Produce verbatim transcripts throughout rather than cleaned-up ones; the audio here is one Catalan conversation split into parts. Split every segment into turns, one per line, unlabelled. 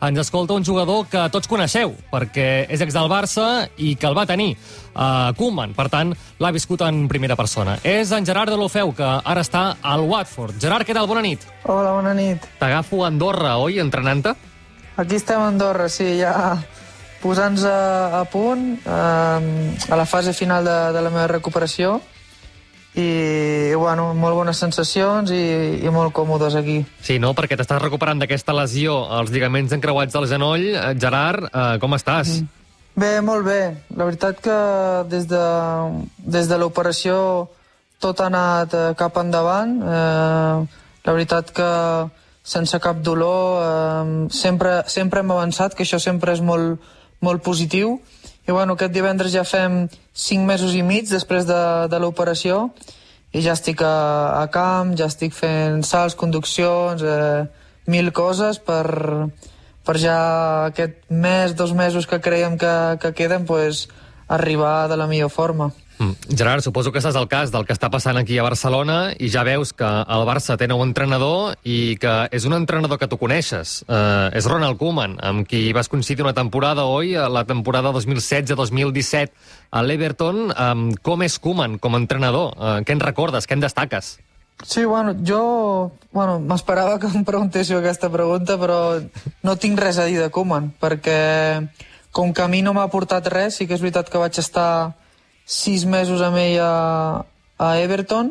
ens escolta un jugador que tots coneixeu, perquè és ex del Barça i que el va tenir uh, Koeman. Per tant, l'ha viscut en primera persona. És en Gerard Deulofeu, que ara està al Watford. Gerard, què tal? Bona nit.
Hola, bona nit.
T'agafo a Andorra, oi, entrenant-te?
Aquí estem a Andorra, sí, ja posant-nos a, a punt, eh, a la fase final de, de la meva recuperació, i, i bueno, molt bones sensacions i, i molt còmodes aquí.
Sí, no? Perquè t'estàs recuperant d'aquesta lesió als lligaments encreuats del genoll. Gerard, eh, com estàs?
Mm. Bé, molt bé. La veritat que des de, des de l'operació tot ha anat cap endavant. Eh, la veritat que sense cap dolor, eh, sempre, sempre hem avançat, que això sempre és molt, molt positiu. I bueno, aquest divendres ja fem cinc mesos i mig després de, de l'operació i ja estic a, a camp, ja estic fent salts, conduccions, eh, mil coses per, per ja aquest mes, dos mesos que creiem que, que queden, pues, arribar de la millor forma.
Mm. Gerard, suposo que estàs al cas del que està passant aquí a Barcelona i ja veus que el Barça té nou entrenador i que és un entrenador que tu coneixes. Eh, és Ronald Koeman, amb qui vas coincidir una temporada, oi? La temporada dos mil setze dos mil disset a l'Everton. Eh, com és Koeman com a entrenador? Eh, què en recordes? Què en destaques?
Sí, bueno, jo bueno, m'esperava que em preguntéssiu aquesta pregunta, però no tinc res a dir de Koeman, perquè com que a mi no m'ha aportat res, sí que és veritat que vaig estar sis mesos amb ell a, a Everton.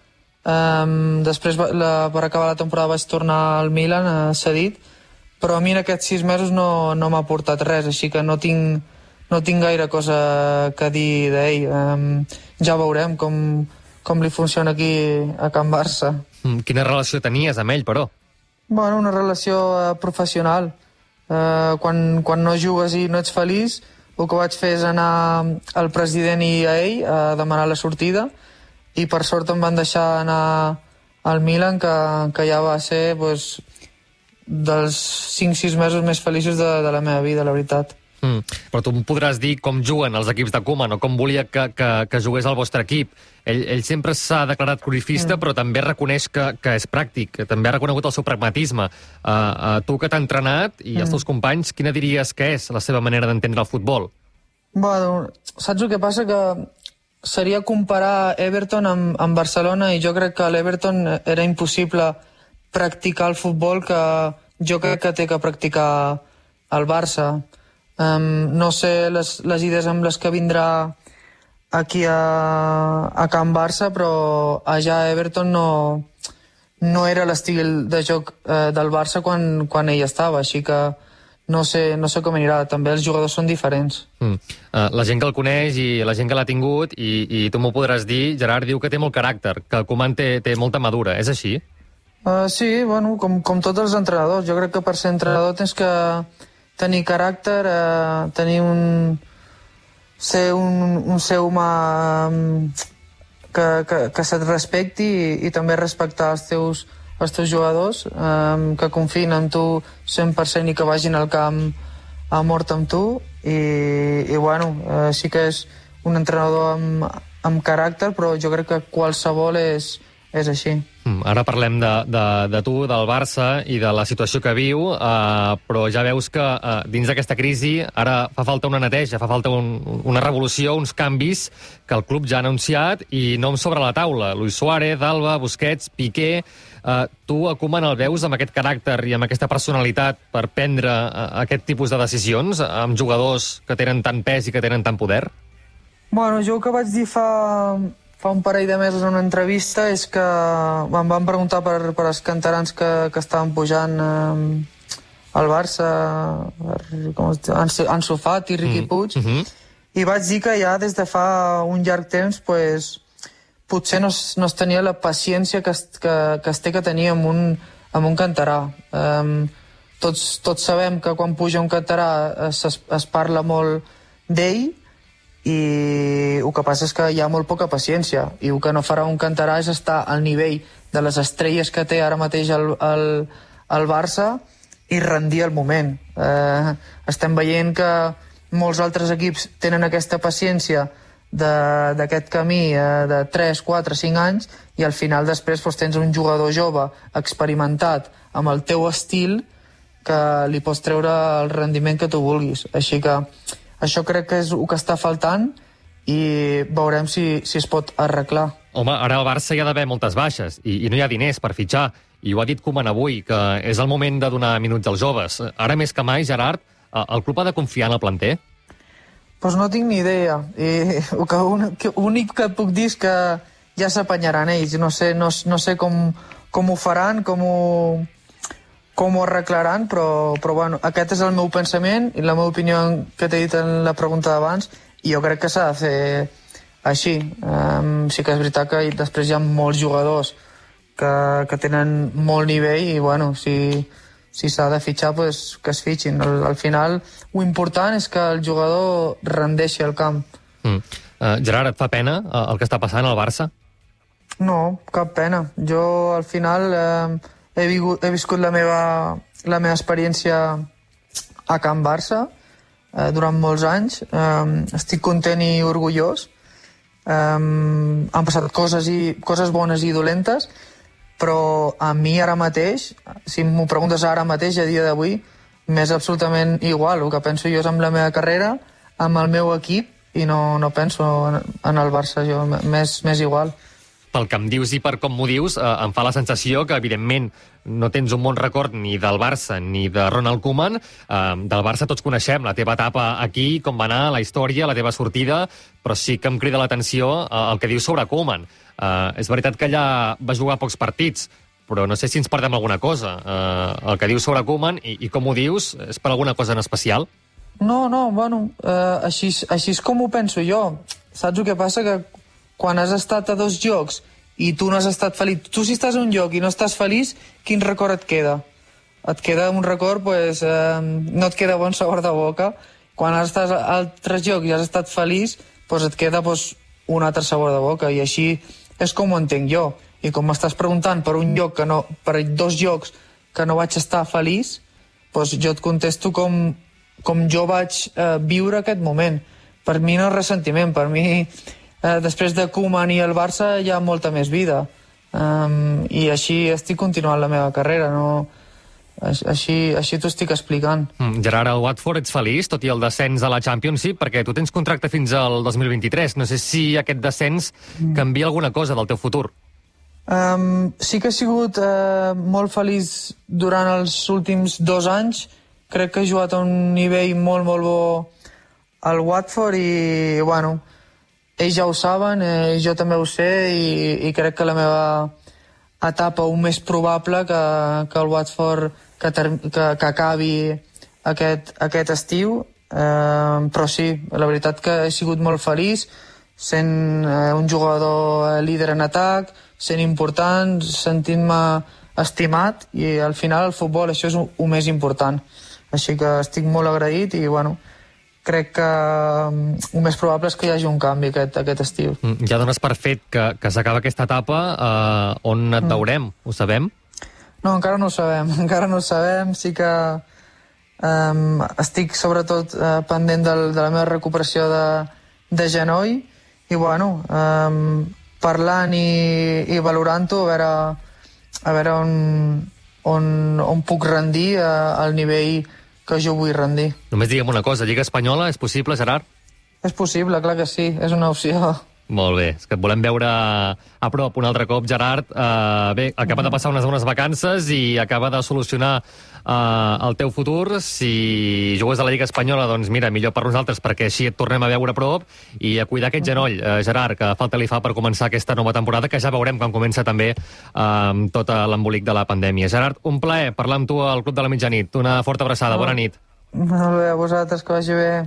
Um, després, la, per acabar la temporada, vaig tornar al Milan, uh, cedit, però a mi en aquests sis mesos no, no m'ha aportat res, així que no tinc, no tinc gaire cosa que dir d'ell. Um, ja veurem com, com li funciona aquí a Can Barça.
Mm, quina relació tenies amb ell, però?
Bueno, una relació uh, professional. Uh, quan, quan no jugues i no ets feliç, el que vaig fer és anar al president i a ell a demanar la sortida, i per sort em van deixar anar al Milan, que, que ja va ser pues, dels cinc sis mesos més feliços de, de la meva vida, la veritat.
Mm. Però tu em podràs dir com juguen els equips de Koeman o com volia que, que, que jugués el vostre equip. Ell, ell sempre s'ha declarat cruyffista, mm. però també reconeix que, que és pràctic, que també ha reconegut el seu pragmatisme. Uh, uh, tu que t'ha entrenat i mm. els teus companys, quina diries que és la seva manera d'entendre el futbol?
Bueno, saps el que passa? Que seria comparar Everton amb, amb Barcelona, i jo crec que a l'Everton era impossible practicar el futbol que jo crec que té que practicar el Barça. Um, no sé les, les idees amb les que vindrà aquí a, a Can Barça, però allà a Everton no, no era l'estil de joc eh, del Barça quan, quan ell estava, així que no sé, no sé com anirà. També els jugadors són diferents.
Mm. Uh, la gent que el coneix i la gent que l'ha tingut, i, i tu m'ho podràs dir, Gerard diu que té molt caràcter, que el Koeman té, té molta madura. És així?
Uh, sí, bueno, com, com tots els entrenadors. Jo crec que per ser entrenador tens que tenir caràcter, eh, tenir un... ser un, un ser humà eh, que, que, que se't respecti, i, i també respectar els teus, els teus jugadors, eh, que confiïn en tu cent per cent i que vagin al camp a mort amb tu, i, i bueno, eh, sí que és un entrenador amb, amb caràcter, però jo crec que qualsevol és, és així.
Ara parlem de, de, de tu, del Barça i de la situació que viu, eh, però ja veus que eh, dins d'aquesta crisi ara fa falta una neteja, fa falta un, una revolució, uns canvis que el club ja ha anunciat i noms sobre la taula. Luis Suárez, Alba, Busquets, Piqué... Eh, tu a Koeman el veus amb aquest caràcter i amb aquesta personalitat per prendre eh, aquest tipus de decisions amb jugadors que tenen tant pes i que tenen tant poder?
Bueno, jo el que vaig dir fa... fa un parell de mesos en una entrevista és que em van preguntar per, per els canterans que, que estaven pujant eh, al Barça, per, com es diu, Ansu, Ansu Fati, Riqui mm. Puig, mm -hmm. i vaig dir que ja des de fa un llarg temps pues, potser no es, no es tenia la paciència que es, que, que es té que tenir amb un, amb un canterà. Um, tots, tots sabem que quan puja un canterà es, es, es parla molt d'ell, i el que passa és que hi ha molt poca paciència, i el que no farà un canterà és estar al nivell de les estrelles que té ara mateix el, el, el Barça i rendir el moment. Eh, estem veient que molts altres equips tenen aquesta paciència d'aquest camí eh, de tres, quatre, cinc anys, i al final després doncs, tens un jugador jove experimentat amb el teu estil que li pots treure el rendiment que tu vulguis. Així que això crec que és el que està faltant i veurem si, si es pot arreglar.
Home, ara al Barça hi ha d'haver moltes baixes i, i no hi ha diners per fitxar. I ho ha dit Koeman avui, que és el moment de donar minuts als joves. Ara més que mai, Gerard, el club ha de confiar en el planter?
Pues no tinc ni idea. I el que únic que puc dir és que ja s'apanyaran ells. No sé, no, no sé com, com ho faran, com ho, com ho arreglaran, però, però bueno, aquest és el meu pensament i la meva opinió que t'he dit en la pregunta d'abans, i jo crec que s'ha de fer així. Um, sí que és veritat que després hi ha molts jugadors que, que tenen molt nivell i bueno, si, si s'ha de fitxar, pues, que es fitxin. Al, al final, lo important és que el jugador rendeixi al camp.
Mm. Uh, Gerard, et fa pena uh, el que està passant al Barça?
No, cap pena. Jo, al final, eh, he, vingut, he viscut la meva, la meva experiència a Can Barça eh, durant molts anys. Eh, estic content i orgullós. Eh, han passat coses, i, coses bones i dolentes, però a mi ara mateix, si m'ho preguntes ara mateix, a dia d'avui, m'és absolutament igual. El que penso jo és amb la meva carrera, amb el meu equip, i no, no penso en, en el Barça, jo m'és igual.
Pel que em dius i per com m'ho dius, eh, em fa la sensació que, evidentment, no tens un bon record ni del Barça ni de Ronald Koeman. Eh, del Barça tots coneixem la teva etapa aquí, com va anar, la història, la teva sortida, però sí que em crida l'atenció eh, el que dius sobre Koeman. Eh, és veritat que allà va jugar pocs partits, però no sé si ens perdem alguna cosa. Eh, el que dius sobre Koeman i, i com ho dius, és per alguna cosa en especial?
No, no, bueno, eh, així, així és com ho penso jo. Saps el que passa? Que quan has estat a dos llocs i tu no has estat feliç, tu si estàs a un lloc i no estàs feliç, quin record et queda? Et queda un record, pues, eh, no et queda bon sabor de boca. Quan has estat a altres llocs i has estat feliç, pues et queda pues, un altre sabor de boca, i així és com ho entenc jo. I com m'estàs preguntant per un lloc que no, per dos llocs que no vaig estar feliç, pues jo et contesto com, com jo vaig eh, viure aquest moment. Per mi no és ressentiment, per mi eh, després de Koeman i el Barça hi ha molta més vida, um, i així estic continuant la meva carrera, no? Així, així t'ho estic explicant.
Mm, Gerard, al Watford ets feliç, tot i el descens a la Championship, perquè tu tens contracte fins al dos mil vint-i-tres. No sé si aquest descens mm. canvia alguna cosa del teu futur.
Um, sí que he sigut uh, molt feliç durant els últims dos anys. Crec que he jugat a un nivell molt, molt bo al Watford i, bueno, ells ja ho saben, eh, jo també ho sé, i, i crec que la meva etapa o més probable que, que el Watford que, ter, que, que acabi aquest, aquest estiu, eh, però sí, la veritat que he sigut molt feliç sent eh, un jugador líder en atac, sent important, sentint-me estimat, i al final el futbol això és el més important, així que estic molt agraït i bueno, crec que el més probable és que hi hagi un canvi aquest, aquest estiu.
Ja dones per fet que, que s'acaba aquesta etapa, eh, on et veurem? Mm. Ho sabem?
No, encara no ho sabem, encara no ho sabem. Sí que um, estic sobretot uh, pendent del, de la meva recuperació de, de genoll, i bueno, um, parlant i, i valorant-ho, a veure, a veure on, on, on puc rendir uh, al nivell que jo vull rendir.
Només digue'm una cosa, Lliga Espanyola, és possible, Gerard?
És possible, clar que sí, és una opció.
Molt bé, és que et volem veure a prop un altre cop, Gerard. Uh, bé, acaba de passar unes bones vacances i acaba de solucionar uh, el teu futur. Si jugues a la Lliga Espanyola, doncs mira, millor per nosaltres, perquè així et tornem a veure a prop, i a cuidar aquest genoll, uh, Gerard, que falta li fa per començar aquesta nova temporada, que ja veurem quan comença també uh, tot l'embolic de la pandèmia. Gerard, un plaer parlar amb tu al Club de la Mitjanit. Una forta abraçada, bona nit.
Molt bé, a vosaltres, que vagi bé.